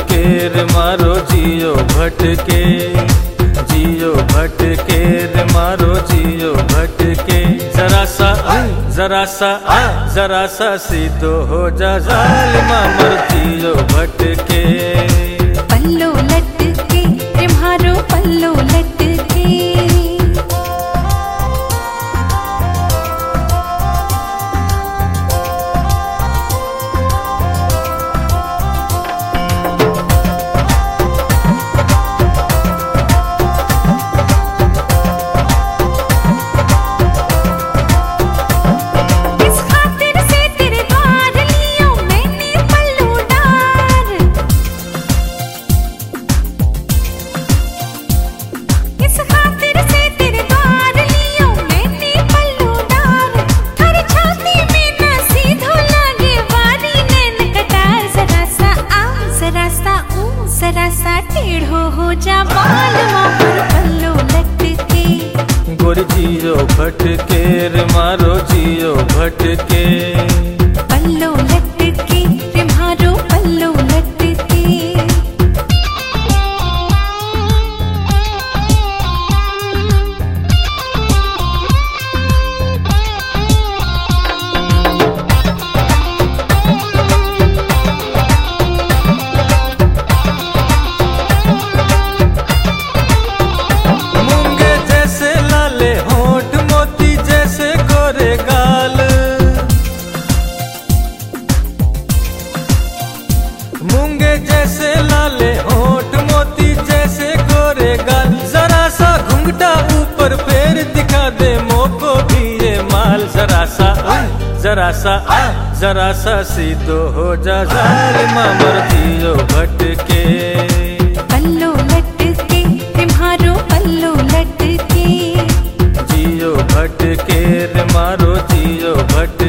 भटके रे मारो जियो भटके, जियो भटके रे मारो जियो भटके। जरा सा सीधो हो जा जालिमा मर जियो भटके। पल्लो लटके रे मारो पल्लो लटके। जरा टेढ़ो हो जा बाल मोहर पल्लो लटके। गोरी जियो भटके रे मारो जियो भटके। पल्लो लटके रे मारो पल्लो लटके। मूंगे जैसे लाले होठ मोती जैसे गोरे गाल। जरा सा घुंघटा ऊपर पैर दिखा दे मोको भी ये माल। जरा सा सीधो हो जा जालिमा मर जियो भटके। पल्लो लटके रे मारो पल्लो लटके। जियो भटके रे मारो जियो भटके।